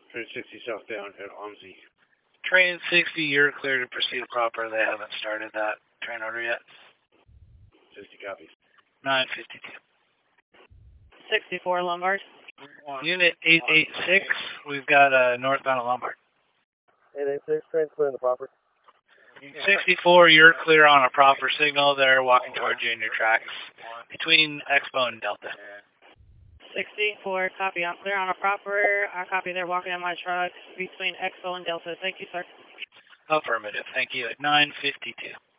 Train 60 southbound at OMSI. Train 60, you're clear to proceed proper. They haven't started that train order yet. 60 copies. 952. 64 Lombard. Unit 886, we've got northbound at Lombard. 886, train clear in the proper. 64, you're clear on a proper signal. They're walking towards you in your tracks between Expo and Delta. 64, copy. I'm clear on a proper. I copy. They're walking in my truck between Expo and Delta. Thank you, sir. Affirmative. Thank you. At 952.